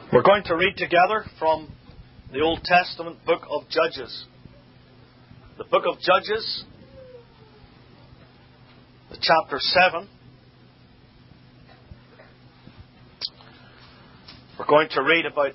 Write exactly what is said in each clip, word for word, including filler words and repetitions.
We're going to read together from the Old Testament book of Judges. The book of Judges, the chapter seven. We're going to read about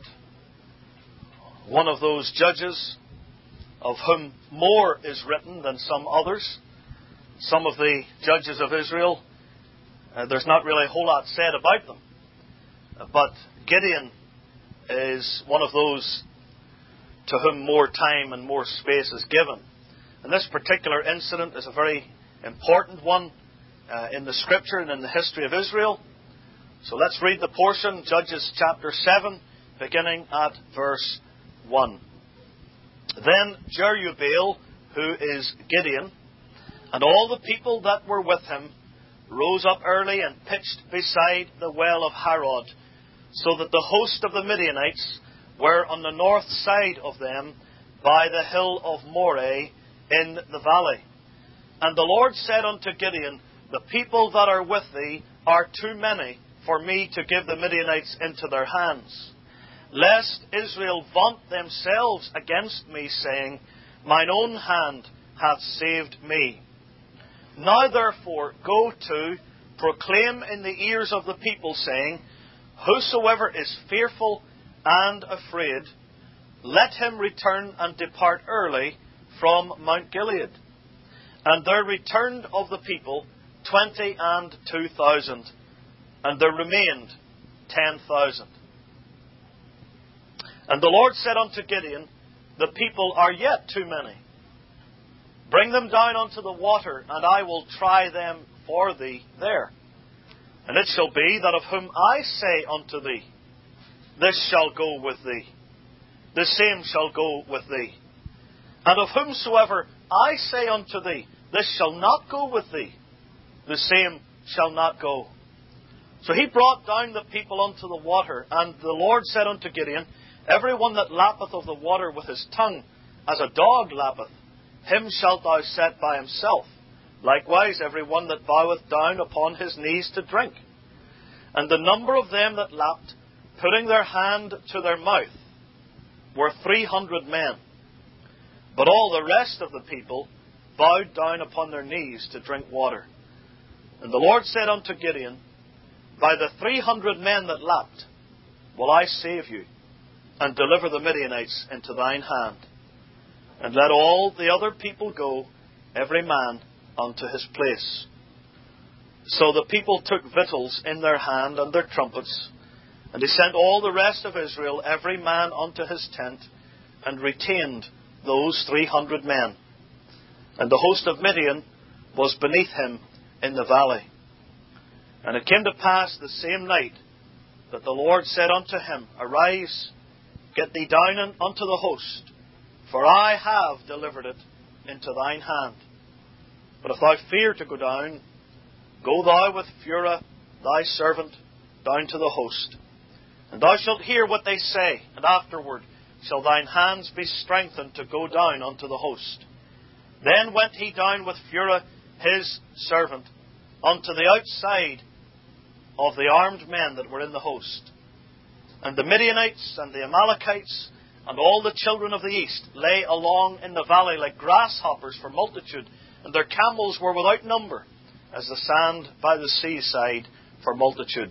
one of those judges of whom more is written than some others. Some of the judges of Israel, uh, there's not really a whole lot said about them. Uh, but Gideon is one of those to whom more time and more space is given. And this particular incident is a very important one uh, in the Scripture and in the history of Israel. So let's read the portion, Judges chapter seven, beginning at verse one. Then Jerubbaal, who is Gideon, and all the people that were with him, rose up early and pitched beside the well of Harod, so that the host of the Midianites were on the north side of them by the hill of Moreh in the valley. And the Lord said unto Gideon, The people that are with thee are too many for me to give the Midianites into their hands, lest Israel vaunt themselves against me, saying, Mine own hand hath saved me. Now therefore go to, proclaim in the ears of the people, saying, Whosoever is fearful and afraid, let him return and depart early from Mount Gilead. And there returned of the people twenty and two thousand, and there remained ten thousand. And the Lord said unto Gideon, The people are yet too many. Bring them down unto the water, and I will try them for thee there. And it shall be that of whom I say unto thee, This shall go with thee, the same shall go with thee. And of whomsoever I say unto thee, This shall not go with thee, the same shall not go. So he brought down the people unto the water, and the Lord said unto Gideon, Every one that lappeth of the water with his tongue, as a dog lappeth, him shalt thou set by himself. Likewise every one that boweth down upon his knees to drink. And the number of them that lapped, putting their hand to their mouth, were three hundred men. But all the rest of the people bowed down upon their knees to drink water. And the Lord said unto Gideon, By the three hundred men that lapped will I save you, and deliver the Midianites into thine hand. And let all the other people go, every man unto his place. So the people took victuals in their hand and their trumpets, and they sent all the rest of Israel, every man unto his tent, and retained those three hundred men. And the host of Midian was beneath him in the valley. And it came to pass the same night that the Lord said unto him, Arise, get thee down unto the host, for I have delivered it into thine hand. But if thou fear to go down, go thou with Phurah thy servant down to the host. And thou shalt hear what they say, and afterward shall thine hands be strengthened to go down unto the host. Then went he down with Phurah his servant unto the outside of the armed men that were in the host. And the Midianites and the Amalekites and all the children of the east lay along in the valley like grasshoppers for multitude, and their camels were without number, as the sand by the seaside for multitude.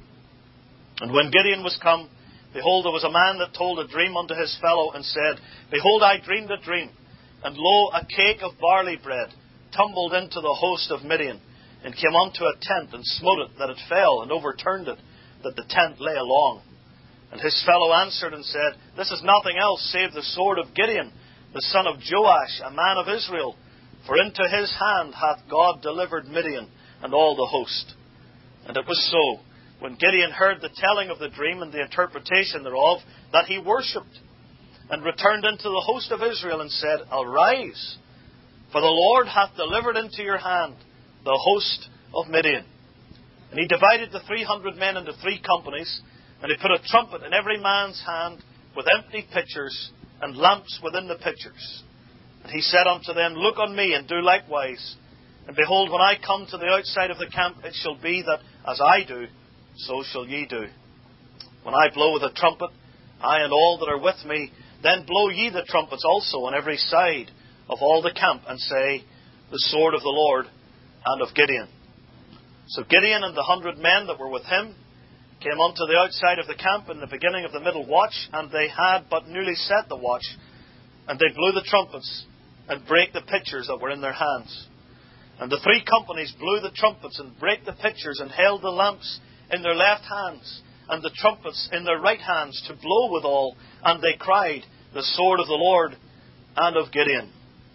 And when Gideon was come, behold, there was a man that told a dream unto his fellow, and said, Behold, I dreamed a dream, and lo, a cake of barley bread tumbled into the host of Midian, and came unto a tent, and smote it, that it fell, and overturned it, that the tent lay along. And his fellow answered and said, This is nothing else save the sword of Gideon, the son of Joash, a man of Israel. For into his hand hath God delivered Midian and all the host. And it was so, when Gideon heard the telling of the dream and the interpretation thereof, that he worshipped, and returned into the host of Israel, and said, Arise, for the Lord hath delivered into your hand the host of Midian. And he divided the three hundred men into three companies, and he put a trumpet in every man's hand, with empty pitchers, and lamps within the pitchers. And he said unto them, Look on me, and do likewise. And behold, when I come to the outside of the camp, it shall be that as I do, so shall ye do. When I blow with a trumpet, I and all that are with me, then blow ye the trumpets also on every side of all the camp, and say, the sword of the Lord and of Gideon. So Gideon and the hundred men that were with him came unto the outside of the camp in the beginning of the middle watch, and they had but newly set the watch, and they blew the trumpets, and brake the pitchers that were in their hands. And the three companies blew the trumpets, and brake the pitchers, and held the lamps in their left hands, and the trumpets in their right hands, to blow withal. And they cried, the sword of the Lord and of Gideon.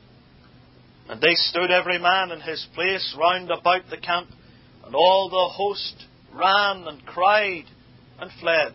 And they stood every man in his place round about the camp, and all the host ran and cried and fled.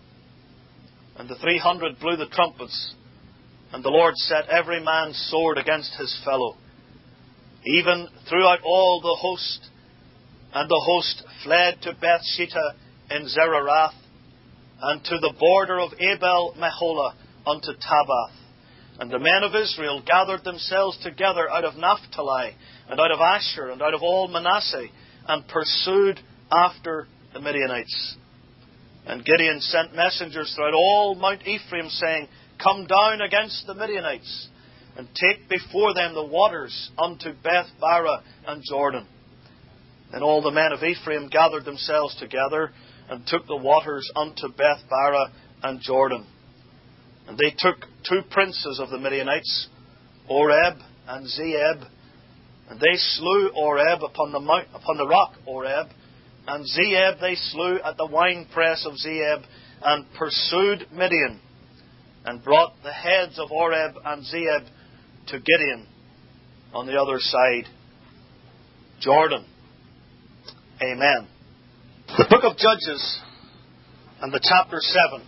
And the three hundred blew the trumpets, and the Lord set every man's sword against his fellow, even throughout all the host. And the host fled to Bethshittah in Zererath, and to the border of Abel Meholah unto Tabath. And the men of Israel gathered themselves together out of Naphtali, and out of Asher, and out of all Manasseh, and pursued after the Midianites. And Gideon sent messengers throughout all Mount Ephraim, saying, Come down against the Midianites, and take before them the waters unto Beth-barah and Jordan. Then all the men of Ephraim gathered themselves together, and took the waters unto Beth-barah and Jordan. And they took two princes of the Midianites, Oreb and Zeeb, and they slew Oreb upon the mount, upon the rock Oreb, and Zeeb they slew at the winepress of Zeeb, and pursued Midian, and brought the heads of Oreb and Zeeb to Gideon on the other side Jordan. Amen. The book of Judges and the chapter seven.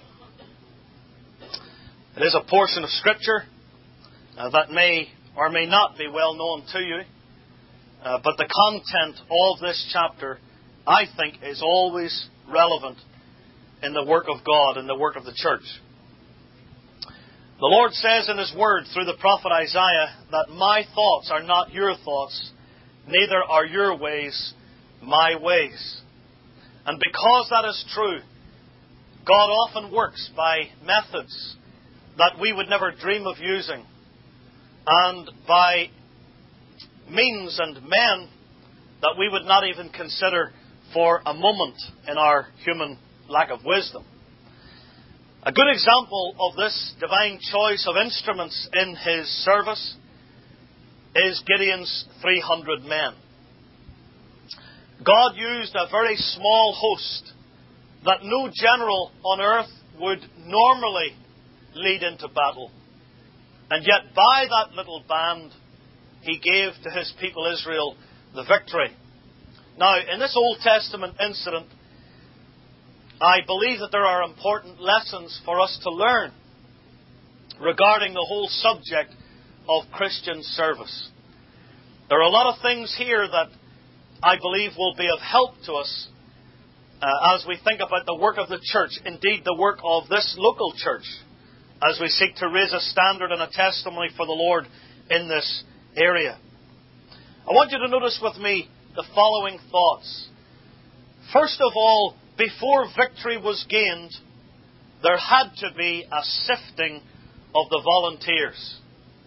It is a portion of Scripture uh, that may or may not be well known to you. Uh, but the content of this chapter, I think, is always relevant in the work of God and the work of the church. The Lord says in His Word through the prophet Isaiah that my thoughts are not your thoughts, neither are your ways my ways. And because that is true, God often works by methods that we would never dream of using, and by means and men that we would not even consider for a moment in our human lack of wisdom. A good example of this divine choice of instruments in His service is Gideon's three hundred men. God used a very small host that no general on earth would normally lead into battle. And yet by that little band, He gave to His people Israel the victory. Now, in this Old Testament incident, I believe that there are important lessons for us to learn regarding the whole subject of Christian service. There are a lot of things here that I believe will be of help to us uh, as we think about the work of the church, indeed the work of this local church, as we seek to raise a standard and a testimony for the Lord in this area. I want you to notice with me the following thoughts. First of all, before victory was gained, there had to be a sifting of the volunteers.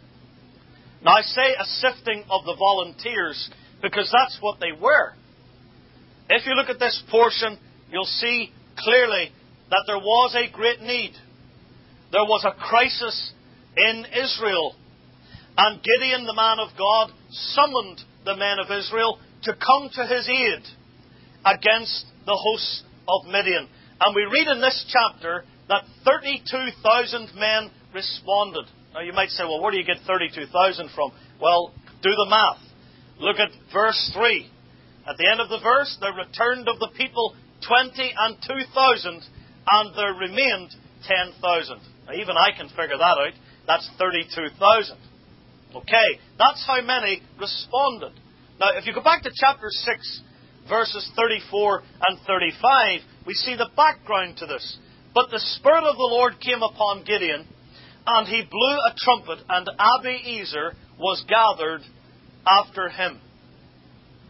Now I say a sifting of the volunteers because that's what they were. If you look at this portion, you'll see clearly that there was a great need. There was a crisis in Israel. And Gideon, the man of God, summoned the men of Israel to come to his aid against the hosts of Midian. And we read in this chapter that thirty-two thousand men responded. Now you might say, well, where do you get thirty-two thousand from? Well, do the math. Look at verse three. At the end of the verse, there returned of the people twenty and two thousand, and there remained ten thousand. Now even I can figure that out. That's thirty-two thousand. Okay, that's how many responded. Now, if you go back to chapter six, verses thirty-four and thirty-five, we see the background to this. But the Spirit of the Lord came upon Gideon, and he blew a trumpet, and Abiezer was gathered after him.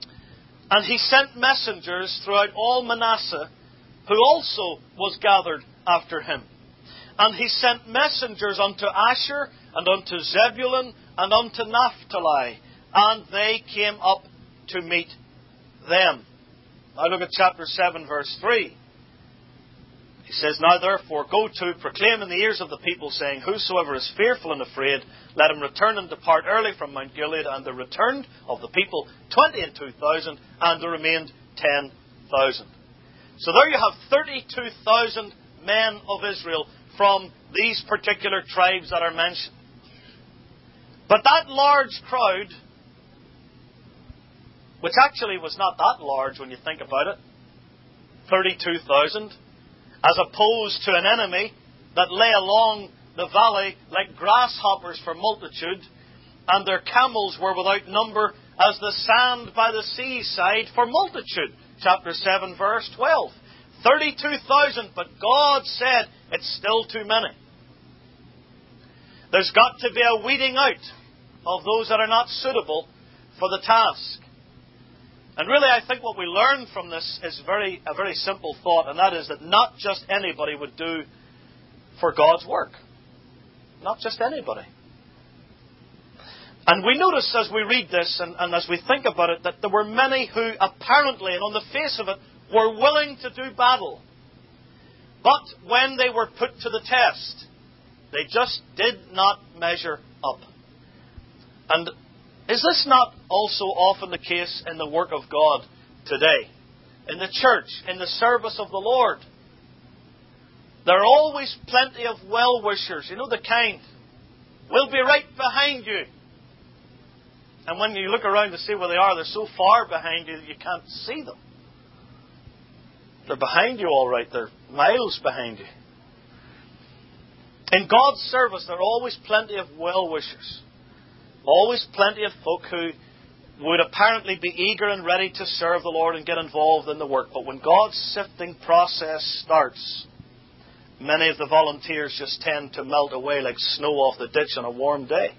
And he sent messengers throughout all Manasseh, who also was gathered after him. And he sent messengers unto Asher, and unto Zebulun, and unto Naphtali, and they came up to meet them. Now look at chapter seven, verse three. He says, Now therefore go to, proclaim in the ears of the people, saying, Whosoever is fearful and afraid, let him return and depart early from Mount Gilead. And there returned of the people twenty and two thousand, and there remained ten thousand. So there you have thirty-two thousand men of Israel from these particular tribes that are mentioned. But that large crowd, which actually was not that large when you think about it, thirty-two thousand, as opposed to an enemy that lay along the valley like grasshoppers for multitude, and their camels were without number as the sand by the seaside for multitude. Chapter seven, verse twelve. thirty-two thousand, but God said it's still too many. There's got to be a weeding out of those that are not suitable for the task. And really, I think what we learn from this is very a very simple thought, and that is that not just anybody would do for God's work. Not just anybody. And we notice as we read this and, and as we think about it that there were many who apparently, and on the face of it, were willing to do battle. But when they were put to the test, they just did not measure up. And is this not also often the case in the work of God today? In the church, in the service of the Lord? There are always plenty of well-wishers. You know the kind. We'll be right behind you. And when you look around to see where they are, they're so far behind you that you can't see them. They're behind you all right. They're miles behind you. In God's service, there are always plenty of well-wishers. Always plenty of folk who would apparently be eager and ready to serve the Lord and get involved in the work. But when God's sifting process starts, many of the volunteers just tend to melt away like snow off the ditch on a warm day.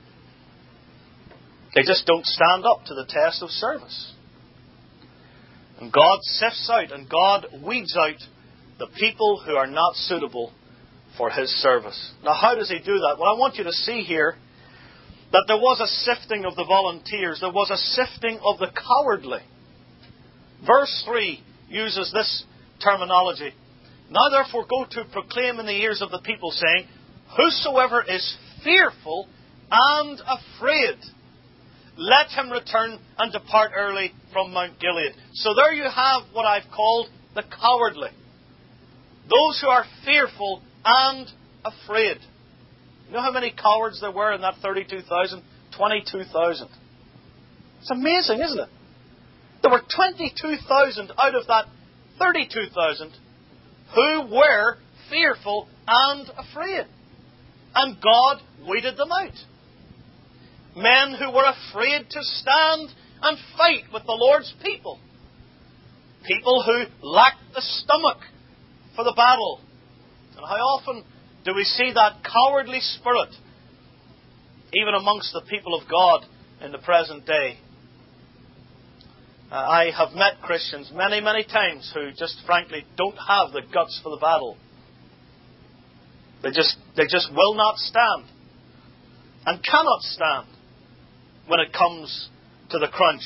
They just don't stand up to the test of service. And God sifts out and God weeds out the people who are not suitable for His service. Now, how does He do that? Well, I want you to see here that there was a sifting of the volunteers. There was a sifting of the cowardly. Verse three uses this terminology. Now therefore go to proclaim in the ears of the people, saying, Whosoever is fearful and afraid, let him return and depart early from Mount Gilead. So there you have what I've called the cowardly. Those who are fearful and afraid. You know how many cowards there were in that thirty-two thousand? twenty-two thousand. It's amazing, isn't it? There were twenty-two thousand out of that thirty-two thousand who were fearful and afraid. And God weeded them out. Men who were afraid to stand and fight with the Lord's people. People who lacked the stomach for the battle. And how often do we see that cowardly spirit even amongst the people of God in the present day? Uh, I have met Christians many, many times who just frankly don't have the guts for the battle. They just, they just will not stand and cannot stand when it comes to the crunch.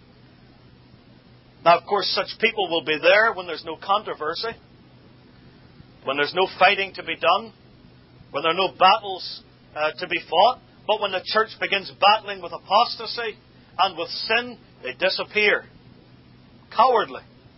Now, of course, such people will be there when there's no controversy, when there's no fighting to be done, when there are no battles uh, to be fought. But when the church begins battling with apostasy and with sin, they disappear. Cowardly.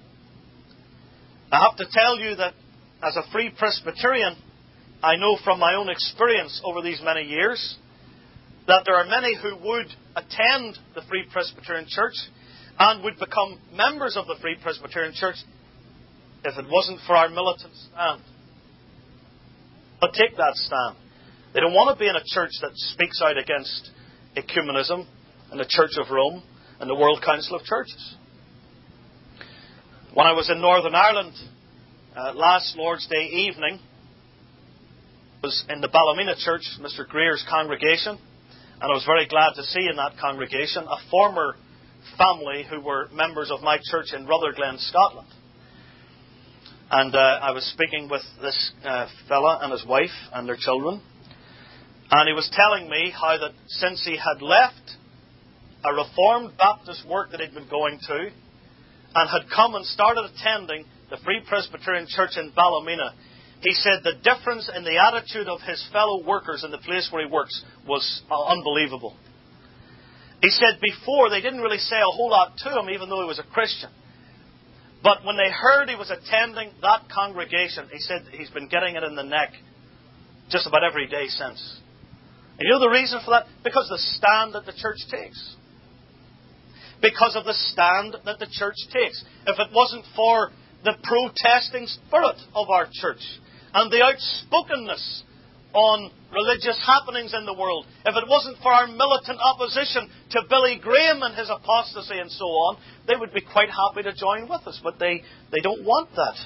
I have to tell you that as a Free Presbyterian, I know from my own experience over these many years that there are many who would attend the Free Presbyterian Church and would become members of the Free Presbyterian Church if it wasn't for our militant stand. But take that stand. They don't want to be in a church that speaks out against ecumenism and the Church of Rome and the World Council of Churches. When I was in Northern Ireland uh, last Lord's Day evening, I was in the Ballymena Church, Mister Greer's congregation, and I was very glad to see in that congregation a former family who were members of my church in Rutherglen, Scotland. And uh, I was speaking with this uh, fella and his wife and their children. And he was telling me how that since he had left a Reformed Baptist work that he'd been going to and had come and started attending the Free Presbyterian Church in Ballymena, he said the difference in the attitude of his fellow workers in the place where he works was uh, unbelievable. He said before they didn't really say a whole lot to him, even though he was a Christian. But when they heard he was attending that congregation, he said he's been getting it in the neck just about every day since. And you know the reason for that? Because the stand that the church takes. Because of the stand that the church takes. If it wasn't for the protesting spirit of our church and the outspokenness on religious happenings in the world, if it wasn't for our militant opposition to Billy Graham and his apostasy and so on, they would be quite happy to join with us. But they, they don't want that.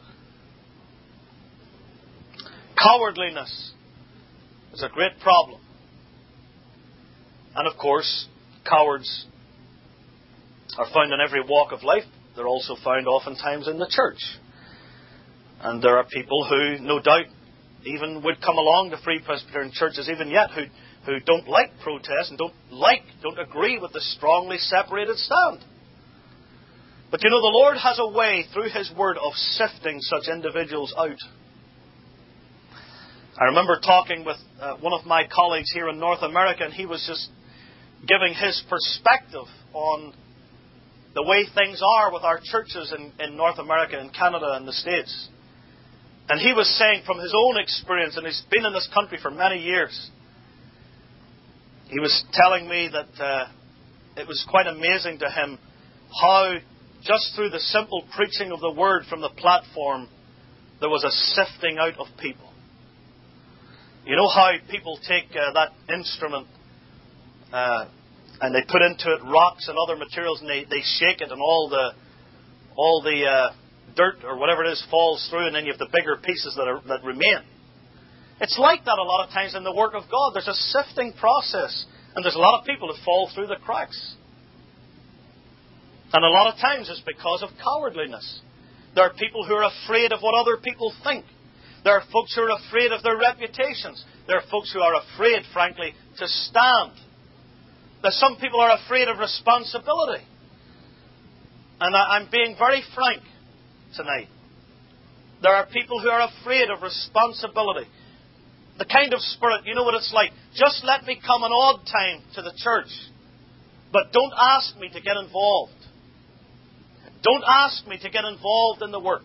Cowardliness is a great problem. And of course, cowards are found in every walk of life. They're also found oftentimes in the church. And there are people who, no doubt, even would come along to Free Presbyterian churches even yet who, who don't like protest and don't like, don't agree with the strongly separated stand. But you know, the Lord has a way through His Word of sifting such individuals out. I remember talking with uh, one of my colleagues here in North America, and he was just giving his perspective on the way things are with our churches in, in North America and Canada and the States. And he was saying from his own experience, and he's been in this country for many years, he was telling me that uh, it was quite amazing to him how just through the simple preaching of the Word from the platform, there was a sifting out of people. You know how people take uh, that instrument uh, and they put into it rocks and other materials, and they, they shake it, and all the all the uh, dirt or whatever it is falls through, and then you have the bigger pieces that are, that remain. It's like that a lot of times in the work of God. There's a sifting process, and there's a lot of people that fall through the cracks. And a lot of times it's because of cowardliness. There are people who are afraid of what other people think. There are folks who are afraid of their reputations. There are folks who are afraid, frankly, to stand. There's some people who are afraid of responsibility. And I, I'm being very frank tonight. There are people who are afraid of responsibility. The kind of spirit, you know what it's like. Just let me come an odd time to the church, but don't ask me to get involved. Don't ask me to get involved in the work.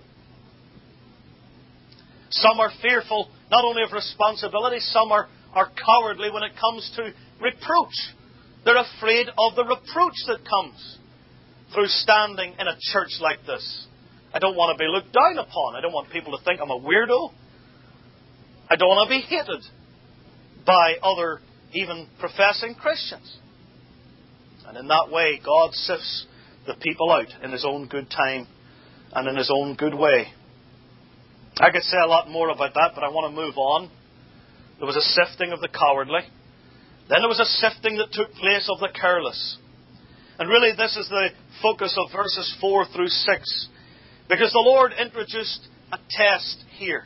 Some are fearful not only of responsibility, some are, are cowardly when it comes to reproach. They're afraid of the reproach that comes through standing in a church like this. I don't want to be looked down upon. I don't want people to think I'm a weirdo. I don't want to be hated by other, even professing Christians. And in that way, God sifts the people out in His own good time and in His own good way. I could say a lot more about that, but I want to move on. There was a sifting of the cowardly. Then there was a sifting that took place of the careless. And really this is the focus of verses four through six. Because the Lord introduced a test here.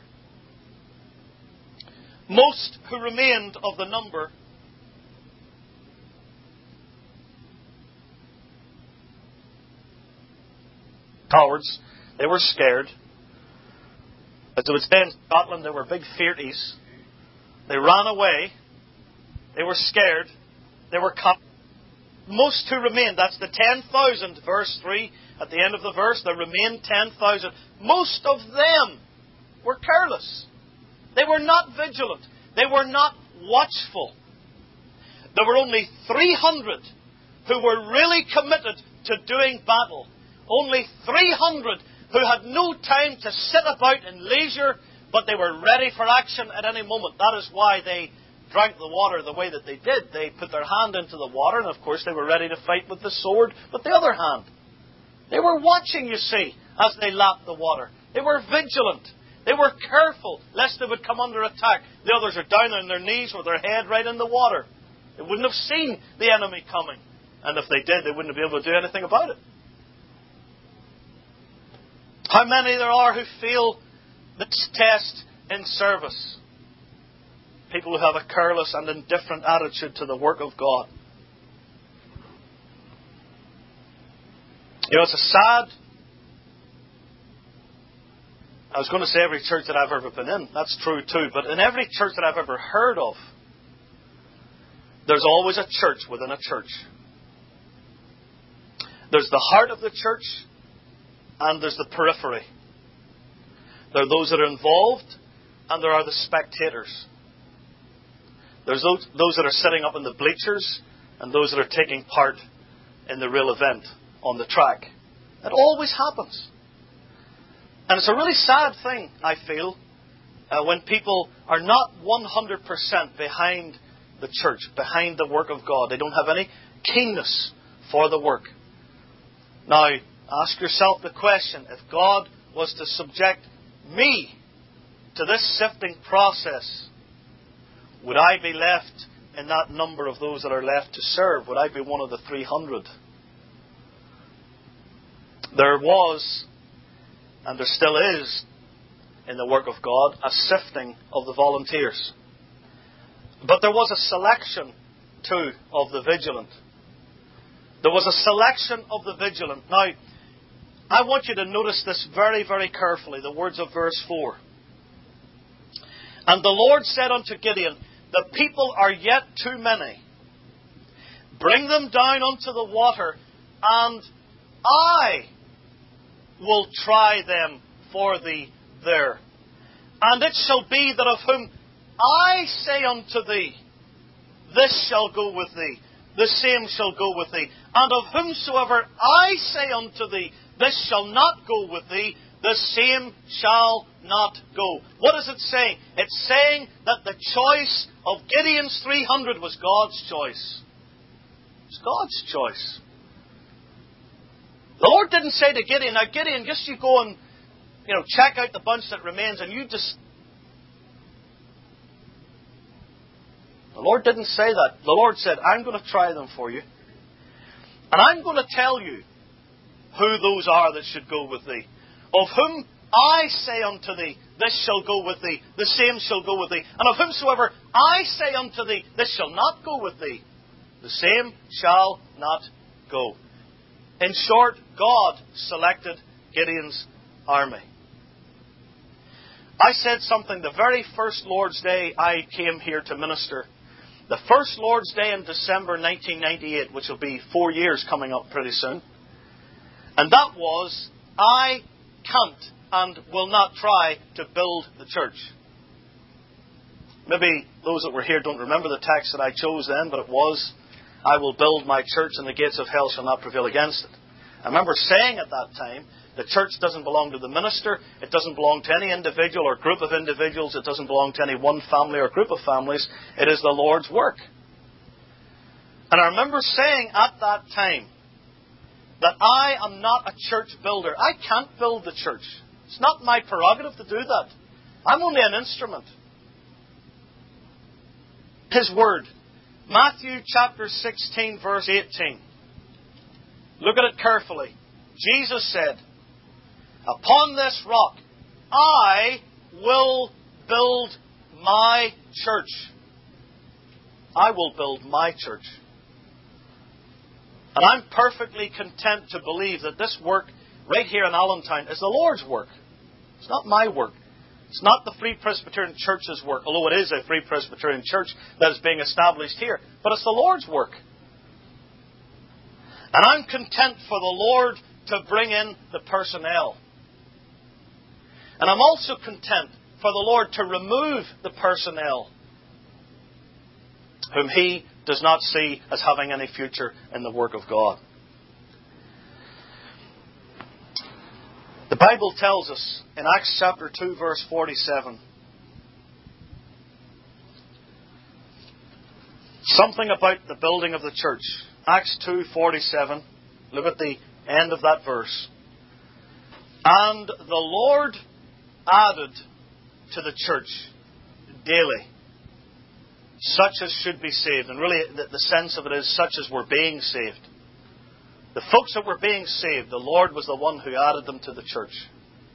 Most who remained of the number cowards, they were scared. As they would say in Scotland, they were big fearties. They ran away. They were scared. They were caught. Most who remained, that's the ten thousand, verse three, at the end of the verse, there remained ten thousand. Most of them were careless. They were not vigilant. They were not watchful. There were only three hundred who were really committed to doing battle. Only three hundred who had no time to sit about in leisure, but they were ready for action at any moment. That is why they drank the water the way that they did. They put their hand into the water, and of course they were ready to fight with the sword with the other hand. They were watching, you see, as they lapped the water. They were vigilant. They were careful lest they would come under attack. The others are down on their knees with their head right in the water. They wouldn't have seen the enemy coming. And if they did, they wouldn't be able to do anything about it. How many there are who fail this test in service? People who have a careless and indifferent attitude to the work of God. You know, it's a sad... I was going to say every church that I've ever been in. That's true too. But in every church that I've ever heard of, there's always a church within a church. There's the heart of the church, and there's the periphery. There are those that are involved, and there are the spectators. There's those, those that are sitting up in the bleachers, and those that are taking part in the real event on the track. It always happens. And it's a really sad thing, I feel, uh, when people are not one hundred percent behind the church, behind the work of God. They don't have any keenness for the work. Now, ask yourself the question, if God was to subject me to this sifting process, would I be left in that number of those that are left to serve? Would I be one of the three hundred? There was, and there still is, in the work of God, a sifting of the volunteers. But there was a selection, too, of the vigilant. There was a selection of the vigilant. Now, I want you to notice this very, very carefully, the words of verse four. And the Lord said unto Gideon, the people are yet too many. Bring them down unto the water, and I will try them for thee there. And it shall be that of whom I say unto thee, this shall go with thee, the same shall go with thee. And of whomsoever I say unto thee, this shall not go with thee, the same shall not go. What is it saying? It's saying that the choice of Gideon's three hundred was God's choice. It's God's choice. The Lord didn't say to Gideon, now Gideon, just you go and, you know, check out the bunch that remains and you just... The Lord didn't say that. The Lord said, I'm going to try them for you. And I'm going to tell you who those are that should go with thee. Of whom I say unto thee, this shall go with thee, the same shall go with thee. And of whomsoever I say unto thee, this shall not go with thee, the same shall not go. In short, God selected Gideon's army. I said something the very first Lord's Day I came here to minister. The first Lord's Day in December nineteen ninety-eight, which will be four years coming up pretty soon. And that was, I can't and will not try to build the church. Maybe those that were here don't remember the text that I chose then, but it was, I will build my church and the gates of hell shall not prevail against it. I remember saying at that time, the church doesn't belong to the minister, it doesn't belong to any individual or group of individuals, it doesn't belong to any one family or group of families, it is the Lord's work. And I remember saying at that time that I am not a church builder. I can't build the church. It's not my prerogative to do that. I'm only an instrument. His Word. Matthew chapter sixteen, verse eighteen. Look at it carefully. Jesus said, upon this rock I will build my church. I will build my church. And I'm perfectly content to believe that this work right here in Allentown is the Lord's work. It's not my work. It's not the Free Presbyterian Church's work, although it is a Free Presbyterian Church that is being established here. But it's the Lord's work. And I'm content for the Lord to bring in the personnel. And I'm also content for the Lord to remove the personnel whom He does not see as having any future in the work of God. The Bible tells us in Acts chapter two, verse forty-seven, something about the building of the church. Acts two forty-seven. Look at the end of that verse. And the Lord added to the church daily such as should be saved. And really the, the sense of it is such as were being saved. The folks that were being saved, the Lord was the one who added them to the church.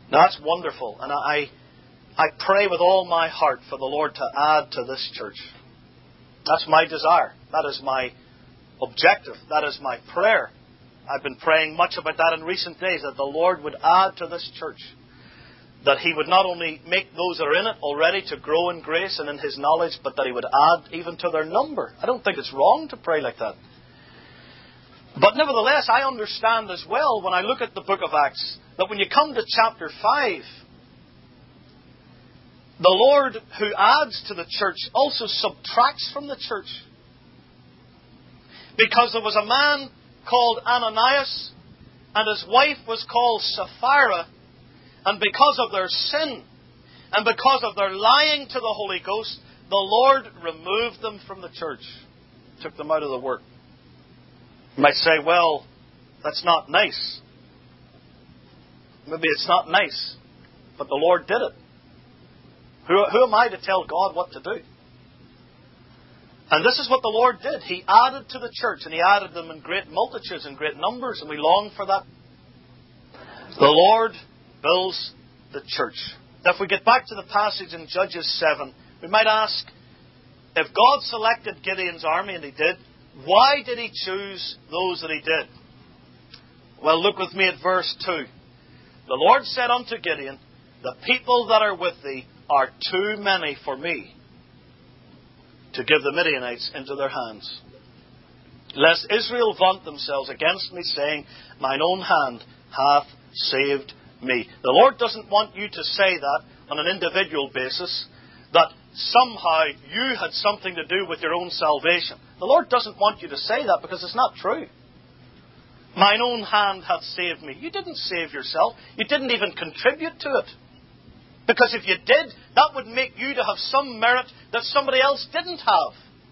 Now that's wonderful. And I, I pray with all my heart for the Lord to add to this church. That's my desire. That is my objective. That is my prayer. I've been praying much about that in recent days, that the Lord would add to this church. That He would not only make those that are in it already to grow in grace and in His knowledge, but that He would add even to their number. I don't think it's wrong to pray like that. But nevertheless, I understand as well, when I look at the book of Acts, that when you come to chapter five, the Lord who adds to the church also subtracts from the church. Because there was a man called Ananias, and his wife was called Sapphira, and because of their sin, and because of their lying to the Holy Ghost, the Lord removed them from the church, took them out of the work. You might say, well, that's not nice. Maybe it's not nice, but the Lord did it. Who, who am I to tell God what to do? And this is what the Lord did. He added to the church, and He added them in great multitudes and great numbers, and we long for that. The Lord builds the church. Now, if we get back to the passage in Judges seven, we might ask, if God selected Gideon's army, and He did, why did He choose those that He did? Well, look with me at verse two. The Lord said unto Gideon, the people that are with thee are too many for me to give the Midianites into their hands, lest Israel vaunt themselves against me, saying, mine own hand hath saved me. The Lord doesn't want you to say that on an individual basis, that somehow you had something to do with your own salvation. The Lord doesn't want you to say that, because it's not true. Mine own hand hath saved me. You didn't save yourself. You didn't even contribute to it. Because if you did, that would make you to have some merit that somebody else didn't have.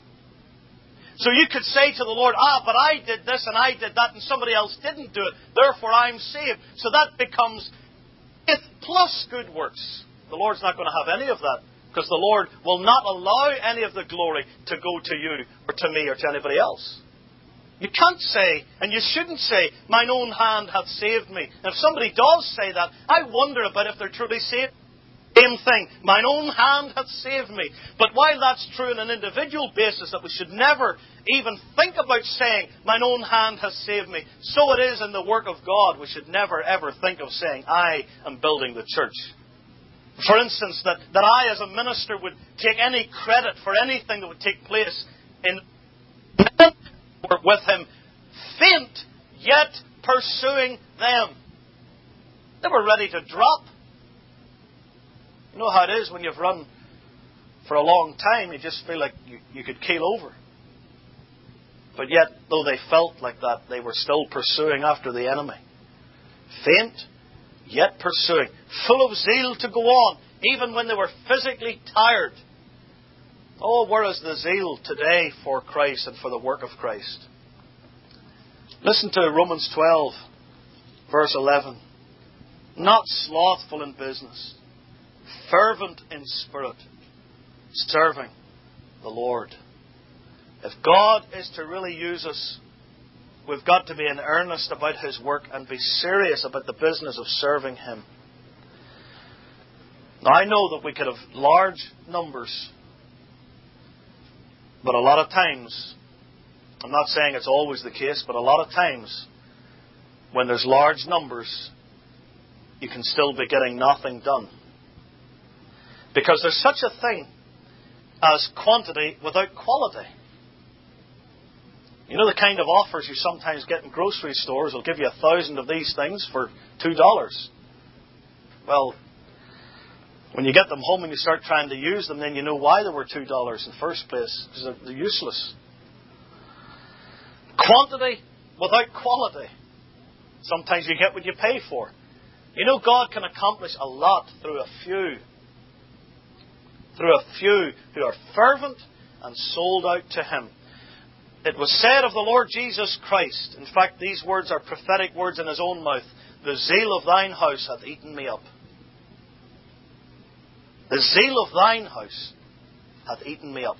So you could say to the Lord, ah, but I did this and I did that and somebody else didn't do it. Therefore I'm saved. So that becomes faith plus good works. The Lord's not going to have any of that, because the Lord will not allow any of the glory to go to you or to me or to anybody else. You can't say, and you shouldn't say, mine own hand hath saved me. And if somebody does say that, I wonder about if they're truly saved. Same thing. Mine own hand hath saved me. But while that's true on an individual basis, that we should never even think about saying, mine own hand hath saved me, so it is in the work of God. We should never ever think of saying, I am building the church. For instance, that, that I as a minister would take any credit for anything that would take place in work with Him, faint, yet pursuing them. They were ready to drop. You know how it is when you've run for a long time, you just feel like you, you could keel over. But yet, though they felt like that, they were still pursuing after the enemy. Faint, yet pursuing. Full of zeal to go on, even when they were physically tired. Oh, where is the zeal today for Christ and for the work of Christ? Listen to Romans twelve, verse eleven. Not slothful in business, fervent in spirit, serving the Lord. If God is to really use us, we've got to be in earnest about His work and be serious about the business of serving Him. Now, I know that we could have large numbers, but a lot of times, I'm not saying it's always the case, but a lot of times, when there's large numbers, you can still be getting nothing done. Because there's such a thing as quantity without quality. You know the kind of offers you sometimes get in grocery stores? They'll give you a thousand of these things for two dollars. Well, when you get them home and you start trying to use them, then you know why they were two dollars in the first place. Because they're, they're useless. Quantity without quality. Sometimes you get what you pay for. You know, God can accomplish a lot through a few. Through a few who are fervent and sold out to Him. It was said of the Lord Jesus Christ, in fact these words are prophetic words in His own mouth, the zeal of thine house hath eaten me up. The zeal of thine house hath eaten me up.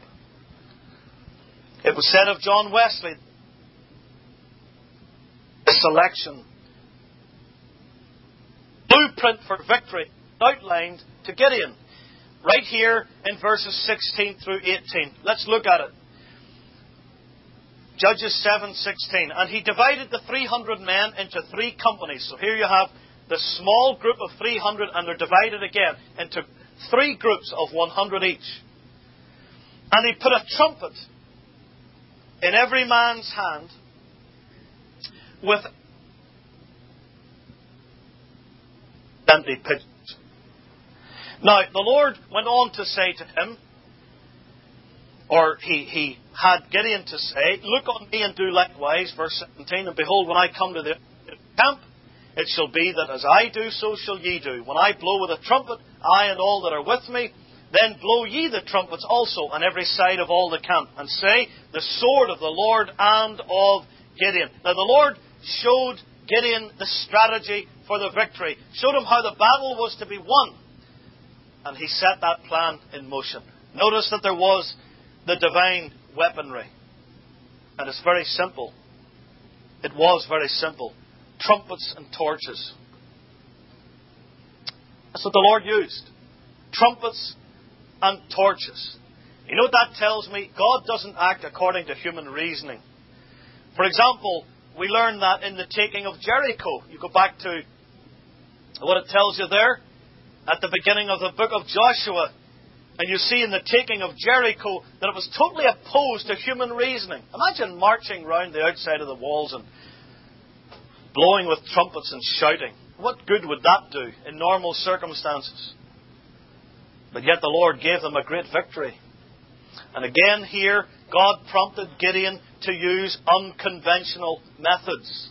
It was said of John Wesley, the selection blueprint for victory outlined to Gideon. Right here in verses sixteen through eighteen. Let's look at it. Judges seven sixteen. And he divided the three hundred men into three companies. So here you have the small group of three hundred, and they're divided again into three groups of one hundred each. And he put a trumpet in every man's hand with empty pitchers. Now, the Lord went on to say to him, or he, he had Gideon to say, look on me and do likewise, verse seventeen, and behold, when I come to the camp, it shall be that as I do, so shall ye do. When I blow with a trumpet, I and all that are with me, then blow ye the trumpets also on every side of all the camp, and say, the sword of the Lord and of Gideon. Now the Lord showed Gideon the strategy for the victory, showed him how the battle was to be won, and he set that plan in motion. Notice that there was the divine weaponry. And it's very simple. It was very simple. Trumpets and torches. That's what the Lord used. Trumpets and torches. You know what that tells me? God doesn't act according to human reasoning. For example, we learn that in the taking of Jericho. You go back to what it tells you there at the beginning of the book of Joshua. And you see in the taking of Jericho that it was totally opposed to human reasoning. Imagine marching round the outside of the walls and blowing with trumpets and shouting. What good would that do in normal circumstances? But yet the Lord gave them a great victory. And again here, God prompted Gideon to use unconventional methods.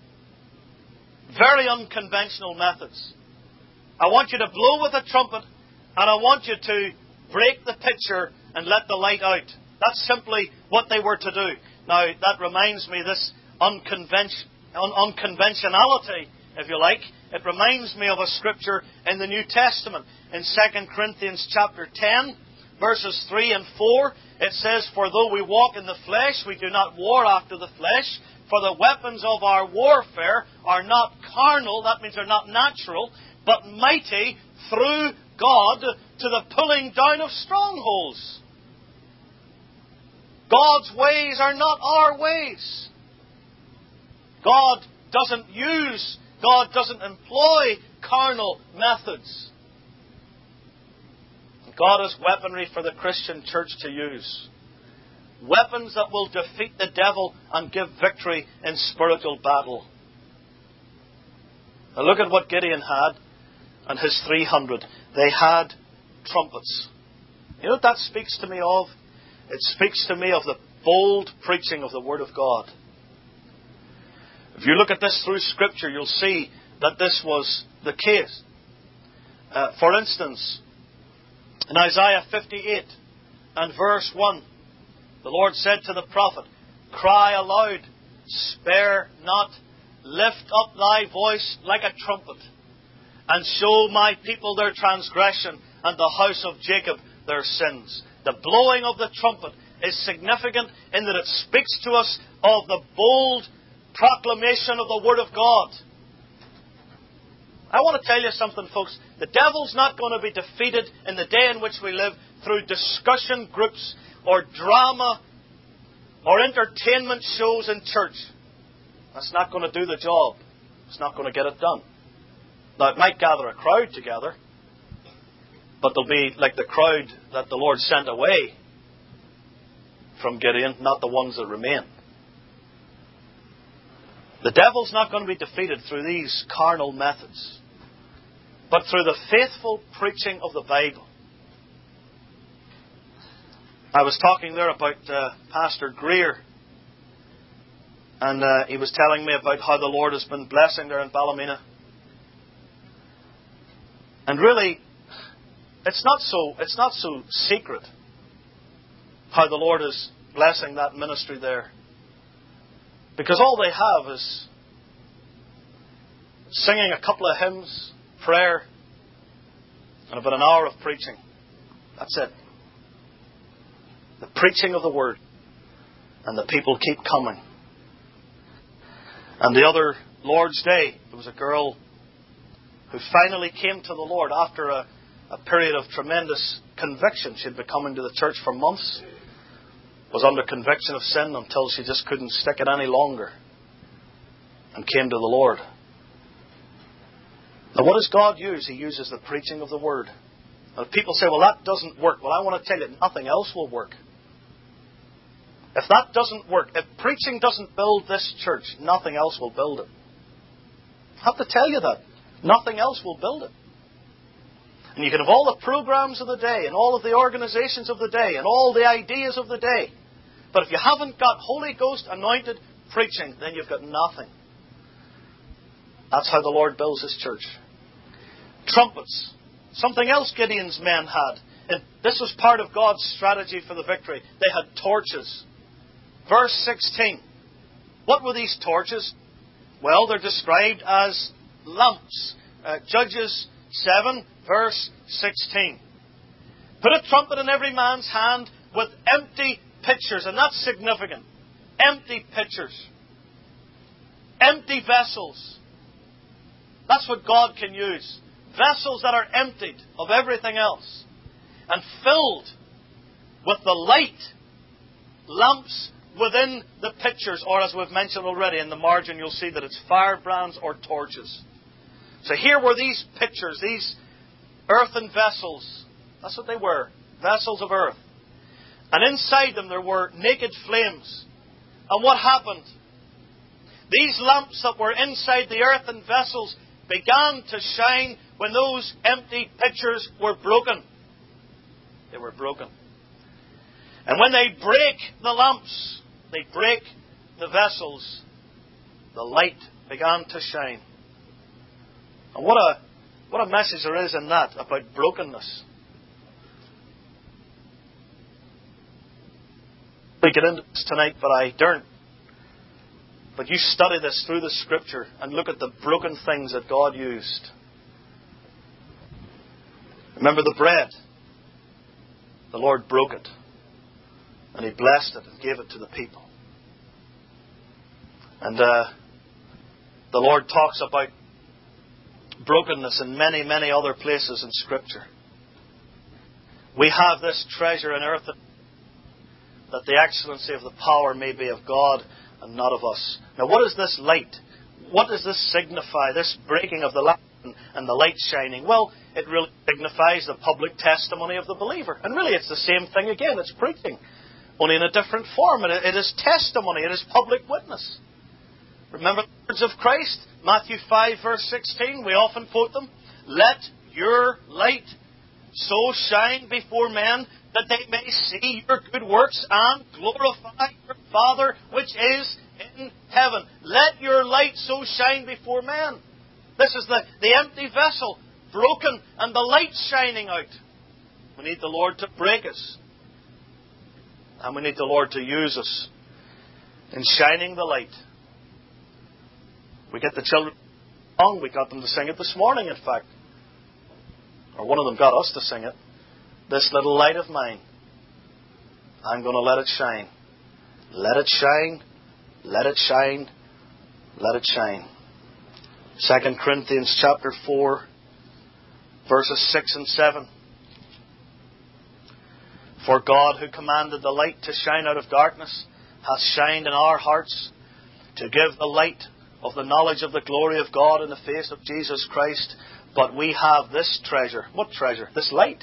Very unconventional methods. I want you to blow with a trumpet, and I want you to break the pitcher and let the light out. That's simply what they were to do. Now, that reminds me, this unconvention, un- unconventionality, if you like, it reminds me of a scripture in the New Testament. In Second Corinthians chapter ten, verses three and four, it says, for though we walk in the flesh, we do not war after the flesh, for the weapons of our warfare are not carnal, that means they're not natural, but mighty through God to the pulling down of strongholds. God's ways are not our ways. God doesn't use, God doesn't employ carnal methods. God has weaponry for the Christian church to use. Weapons that will defeat the devil and give victory in spiritual battle. Now look at what Gideon had and his three hundred. They had trumpets. You know what that speaks to me of? It speaks to me of the bold preaching of the Word of God. If you look at this through Scripture, you'll see that this was the case. Uh, for instance, in Isaiah fifty-eight and verse one, the Lord said to the prophet, cry aloud, spare not, lift up thy voice like a trumpet, and show my people their transgression, and the house of Jacob their sins. The blowing of the trumpet is significant in that it speaks to us of the bold proclamation of the Word of God. I want to tell you something, folks. The devil's not going to be defeated in the day in which we live through discussion groups or drama or entertainment shows in church. That's not going to do the job. It's not going to get it done. Now, it might gather a crowd together, but they'll be like the crowd that the Lord sent away from Gideon, not the ones that remain. The devil's not going to be defeated through these carnal methods, but through the faithful preaching of the Bible. I was talking there about uh, Pastor Greer, and uh, he was telling me about how the Lord has been blessing there in Ballymena. And really, it's not so it's not so secret how the Lord is blessing that ministry there. Because all they have is singing a couple of hymns, prayer, and about an hour of preaching. That's it. The preaching of the Word. And the people keep coming. And the other Lord's Day, there was a girl who finally came to the Lord after a, a period of tremendous conviction. She had been coming to the church for months, was under conviction of sin until she just couldn't stick it any longer, and came to the Lord. Now, what does God use? He uses the preaching of the Word. Now, people say, well, that doesn't work. Well, I want to tell you, nothing else will work. If that doesn't work, if preaching doesn't build this church, nothing else will build it. I have to tell you that. Nothing else will build it. And you can have all the programs of the day, and all of the organizations of the day, and all the ideas of the day. But if you haven't got Holy Ghost anointed preaching, then you've got nothing. That's how the Lord builds His church. Trumpets. Something else Gideon's men had. And this was part of God's strategy for the victory. They had torches. Verse sixteen. What were these torches? Well, they're described as lamps. Uh, Judges seven, verse sixteen. Put a trumpet in every man's hand with empty pitchers. And that's significant. Empty pitchers. Empty vessels. That's what God can use. Vessels that are emptied of everything else and filled with the light lamps within the pitchers, or as we've mentioned already in the margin, you'll see that it's firebrands or torches. So here were these pitchers, these earthen vessels. That's what they were, vessels of earth. And inside them there were naked flames. And what happened? These lamps that were inside the earthen vessels began to shine when those empty pitchers were broken. They were broken. And when they break the lamps, they break the vessels, the light began to shine. And what a what a message there is in that about brokenness. We get into this tonight, but I daren't. But you study this through the Scripture and look at the broken things that God used. Remember the bread. The Lord broke it. And He blessed it and gave it to the people. And uh, the Lord talks about brokenness in many, many other places in Scripture. We have this treasure in earth that the excellency of the power may be of God and not of us. Now, what is this light? What does this signify, this breaking of the lamp and the light shining? Well, it really signifies the public testimony of the believer. And really, it's the same thing again. It's preaching, only in a different form. It, it is testimony. It is public witness. Remember the words of Christ? Matthew five, verse sixteen. We often quote them. Let your light so shine before men that they may see your good works and glorify your Father which is in heaven. Let your light so shine before men. This is the, the empty vessel, broken, and the light shining out. We need the Lord to break us. And we need the Lord to use us in shining the light. We get the children song. We got them to sing it this morning, in fact. Or one of them got us to sing it. This little light of mine, I'm going to let it shine. Let it shine. Let it shine. Let it shine. Second Corinthians chapter four, verses six and seven. For God, who commanded the light to shine out of darkness, hath shined in our hearts to give the light of the knowledge of the glory of God in the face of Jesus Christ. But we have this treasure. What treasure? This light.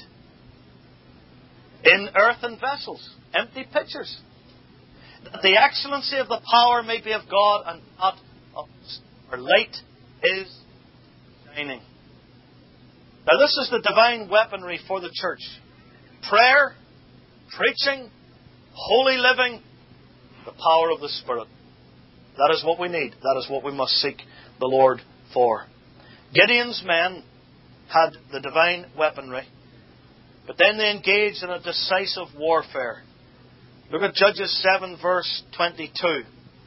In earthen vessels, empty pitchers, that the excellency of the power may be of God and not of us. Our light is shining. Now this is the divine weaponry for the church. Prayer, preaching, holy living, the power of the Spirit. That is what we need. That is what we must seek the Lord for. Gideon's men had the divine weaponry, but then they engaged in a decisive warfare. Look at Judges seven, verse twenty-two.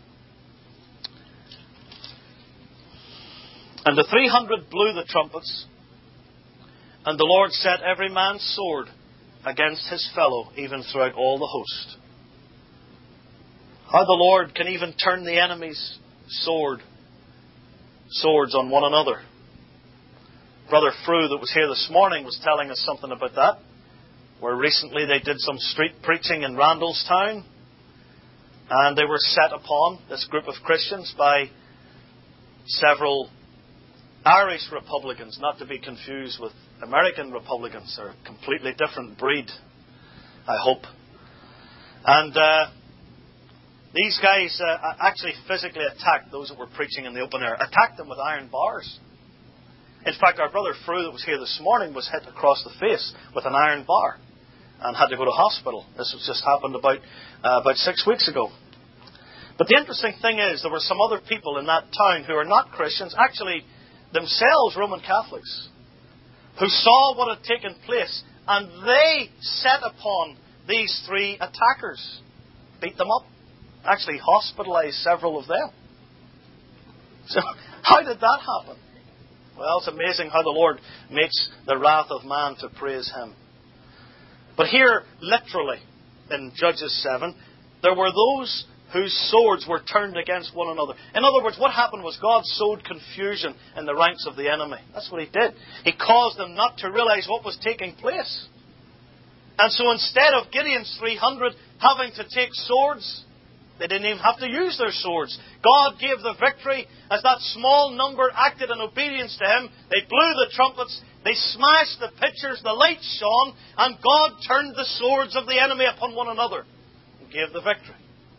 And the three hundred blew the trumpets, and the Lord set every man's sword against his fellow, even throughout all the host. How the Lord can even turn the enemy's sword, swords on one another. Brother Frew that was here this morning was telling us something about that, where recently they did some street preaching in Randallstown, and they were set upon, this group of Christians, by several Irish Republicans, not to be confused with American Republicans. They're a completely different breed, I hope. And uh, these guys uh, actually physically attacked those that were preaching in the open air, attacked them with iron bars. In fact, our brother Frew that was here this morning was hit across the face with an iron bar and had to go to hospital. This was just happened about uh, about six weeks ago. But the interesting thing is, there were some other people in that town who are not Christians, actually themselves Roman Catholics, who saw what had taken place, and they set upon these three attackers, beat them up, actually hospitalized several of them. So, how did that happen? Well, it's amazing how the Lord makes the wrath of man to praise Him. But here, literally, in Judges seven, there were those whose swords were turned against one another. In other words, what happened was God sowed confusion in the ranks of the enemy. That's what He did. He caused them not to realize what was taking place. And so instead of Gideon's three hundred having to take swords, they didn't even have to use their swords. God gave the victory as that small number acted in obedience to Him. They blew the trumpets, they smashed the pitchers, the lights shone, and God turned the swords of the enemy upon one another and gave the victory.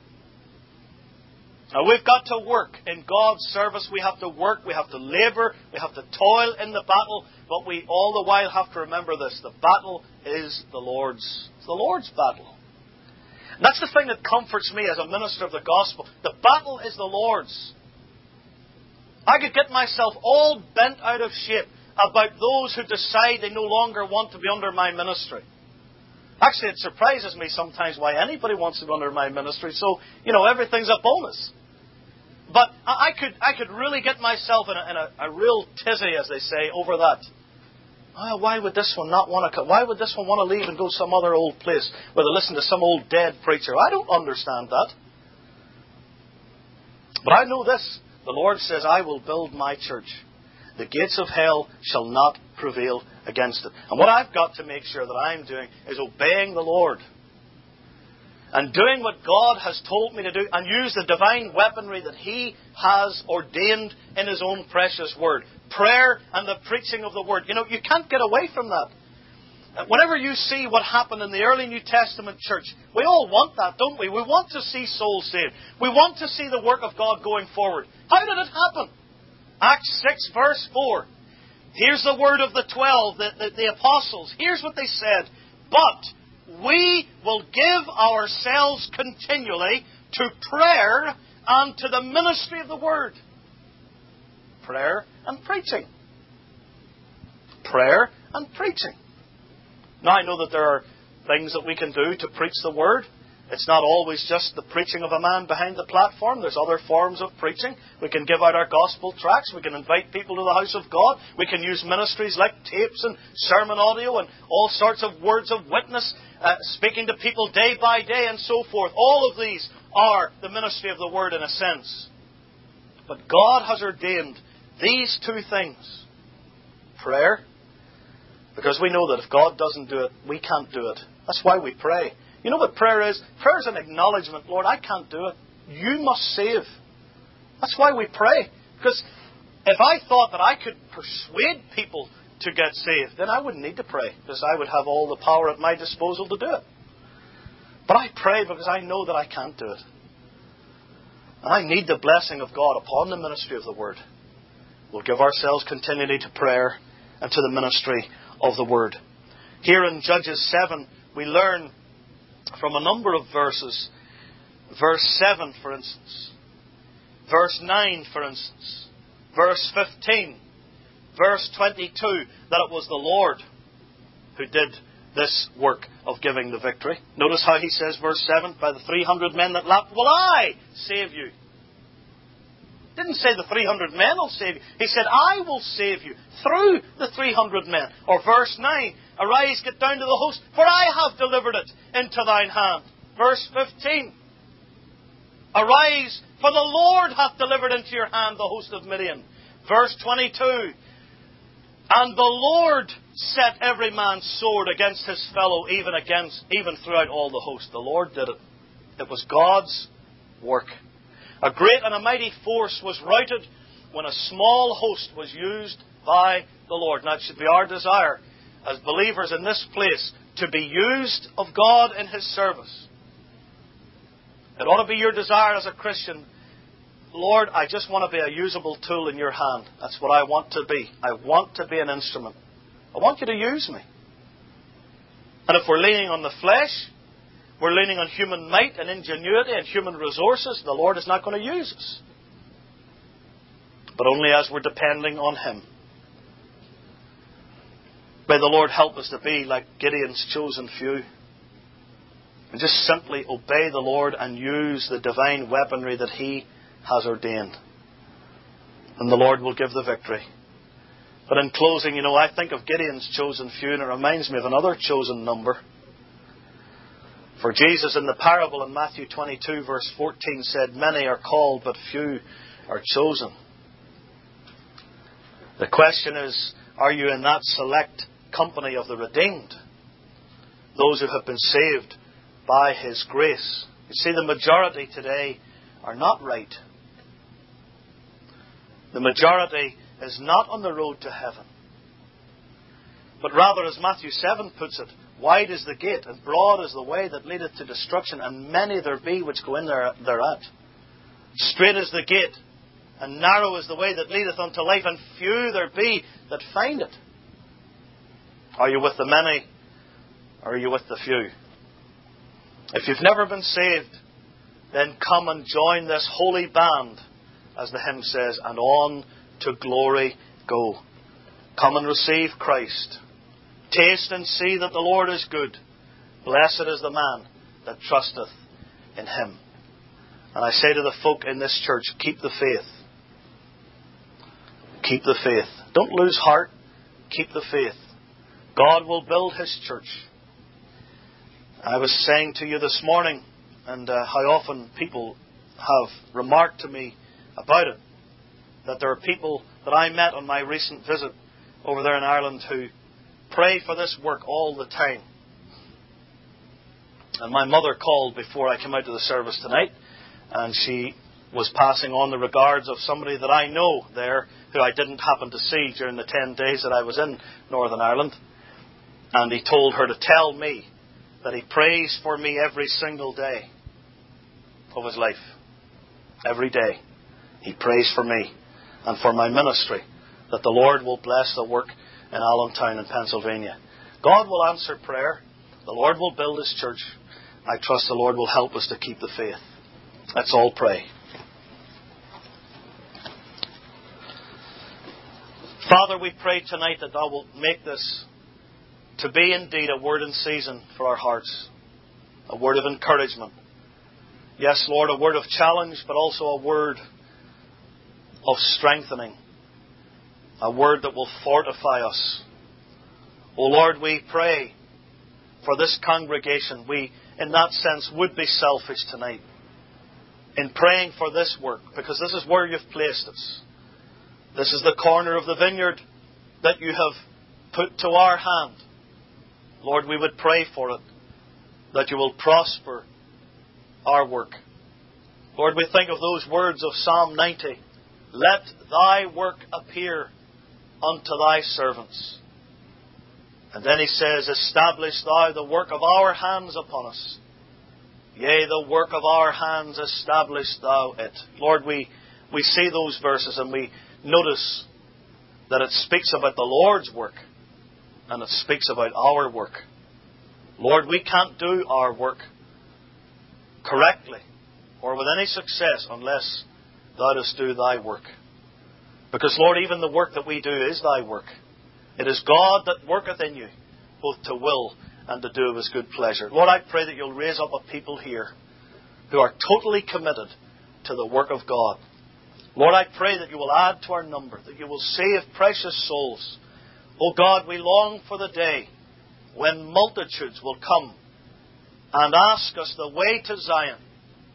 Now we've got to work in God's service. We have to work, we have to labour, we have to toil in the battle, but we all the while have to remember this: the battle is the Lord's. It's the Lord's battle. And that's the thing that comforts me as a minister of the gospel. The battle is the Lord's. I could get myself all bent out of shape about those who decide they no longer want to be under my ministry. Actually, it surprises me sometimes why anybody wants to be under my ministry. So, you know, everything's a bonus. But I could I could really get myself in a, in a, a real tizzy, as they say, over that. Oh, why would this one not want to come? Why would this one want to leave and go some other old place where they listen to some old dead preacher? I don't understand that. But I know this. The Lord says, I will build my church. The gates of hell shall not prevail against it. And what I've got to make sure that I'm doing is obeying the Lord. And doing what God has told me to do, and use the divine weaponry that He has ordained in His own precious Word. Prayer and the preaching of the Word. You know, you can't get away from that. Whenever you see what happened in the early New Testament church, we all want that, don't we? We want to see souls saved. We want to see the work of God going forward. How did it happen? Acts six, verse four. Here's the word of the twelve, the, the, the apostles. Here's what they said. But we will give ourselves continually to prayer and to the ministry of the Word. Prayer and preaching. Prayer and preaching. Now, I know that there are things that we can do to preach the Word. It's not always just the preaching of a man behind the platform. There's other forms of preaching. We can give out our gospel tracts. We can invite people to the house of God. We can use ministries like tapes and sermon audio and all sorts of words of witness, uh, speaking to people day by day and so forth. All of these are the ministry of the Word in a sense. But God has ordained these two things. Prayer, because we know that if God doesn't do it, we can't do it. That's why we pray. You know what prayer is? Prayer is an acknowledgement. Lord, I can't do it. You must save. That's why we pray. Because if I thought that I could persuade people to get saved, then I wouldn't need to pray, because I would have all the power at my disposal to do it. But I pray because I know that I can't do it. And I need the blessing of God upon the ministry of the Word. We'll give ourselves continually to prayer and to the ministry of the Word. Here in Judges seven, we learn from a number of verses. Verse seven, for instance. Verse nine, for instance. Verse fifteen. Verse twenty-two, that it was the Lord who did this work of giving the victory. Notice how he says, verse seven, by the three hundred men that lapped, will I save you. Didn't say the three hundred men will save you. He said, I will save you through the three hundred men. Or verse nine, arise, get down to the host, for I have delivered it into thine hand. Verse fifteen, arise, for the Lord hath delivered into your hand the host of Midian. Verse twenty-two, And the Lord set every man's sword against his fellow, even against, even throughout all the host. The Lord did it. It was God's work. A great and a mighty force was routed when a small host was used by the Lord. Now, it should be our desire as believers in this place to be used of God in His service. It ought to be your desire as a Christian, Lord, I just want to be a usable tool in your hand. That's what I want to be. I want to be an instrument. I want you to use me. And if we're leaning on the flesh, we're leaning on human might and ingenuity and human resources, the Lord is not going to use us. But only as we're depending on Him. May the Lord help us to be like Gideon's chosen few. And just simply obey the Lord and use the divine weaponry that He has ordained. And the Lord will give the victory. But in closing, you know, I think of Gideon's chosen few, and it reminds me of another chosen number. For Jesus in the parable in Matthew twenty-two verse fourteen said, "Many are called, but few are chosen." The question is, are you in that select company of the redeemed? Those who have been saved by His grace. You see, the majority today are not right. The majority is not on the road to heaven. But rather, as Matthew seven puts it, wide is the gate, and broad is the way that leadeth to destruction, and many there be which go in there thereat. Straight is the gate, and narrow is the way that leadeth unto life, and few there be that find it. Are you with the many, or are you with the few? If you've never been saved, then come and join this holy band, as the hymn says, and on to glory go. Come and receive Christ. Taste and see that the Lord is good. Blessed is the man that trusteth in Him. And I say to the folk in this church, keep the faith. Keep the faith. Don't lose heart. Keep the faith. God will build His church. I was saying to you this morning, and uh, how often people have remarked to me about it, that there are people that I met on my recent visit over there in Ireland who pray for this work all the time. And my mother called before I came out to the service tonight, and she was passing on the regards of somebody that I know there who I didn't happen to see during the ten days that I was in Northern Ireland. And he told her to tell me that he prays for me every single day of his life. Every day. He prays for me and for my ministry, that the Lord will bless the work in Allentown in Pennsylvania. God will answer prayer. The Lord will build His church. I trust the Lord will help us to keep the faith. Let's all pray. Father, we pray tonight that Thou wilt make this to be indeed a word in season for our hearts. A word of encouragement. Yes, Lord, a word of challenge, but also a word of strengthening. A word that will fortify us. O Lord, we pray for this congregation. We, in that sense, would be selfish tonight in praying for this work, because this is where You've placed us. This is the corner of the vineyard that You have put to our hand. Lord, we would pray for it, that You will prosper our work. Lord, we think of those words of Psalm ninety. Let Thy work appear unto Thy servants. And then he says, establish Thou the work of our hands upon us. Yea, the work of our hands establish Thou it. Lord, we, we see those verses and we notice that it speaks about the Lord's work and it speaks about our work. Lord, we can't do our work correctly or with any success unless Thou dost do Thy work. Because, Lord, even the work that we do is Thy work. It is God that worketh in you, both to will and to do of His good pleasure. Lord, I pray that You'll raise up a people here who are totally committed to the work of God. Lord, I pray that You will add to our number, that You will save precious souls. Oh God, we long for the day when multitudes will come and ask us the way to Zion.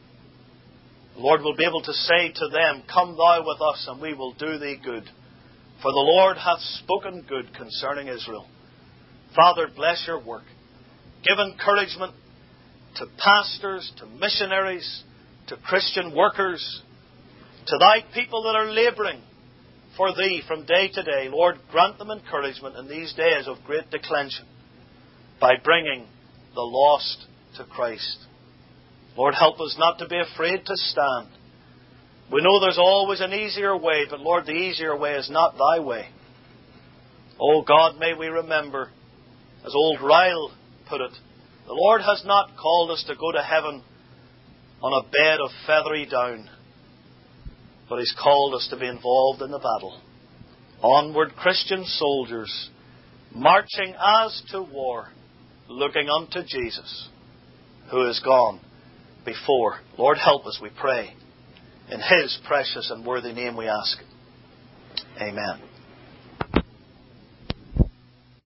Lord, we'll be able to say to them, come Thou with us and we will do Thee good. For the Lord hath spoken good concerning Israel. Father, bless your work. Give encouragement to pastors, to missionaries, to Christian workers, to thy people that are labouring for thee from day to day. Lord, grant them encouragement in these days of great declension by bringing the lost to Christ. Lord, help us not to be afraid to stand. We know there's always an easier way, but Lord, the easier way is not thy way. Oh God, may we remember, as old Ryle put it, the Lord has not called us to go to heaven on a bed of feathery down, but He's called us to be involved in the battle. Onward, Christian soldiers, marching as to war, looking unto Jesus, who is gone before. Lord, help us, we pray. In His precious and worthy name we ask. Amen.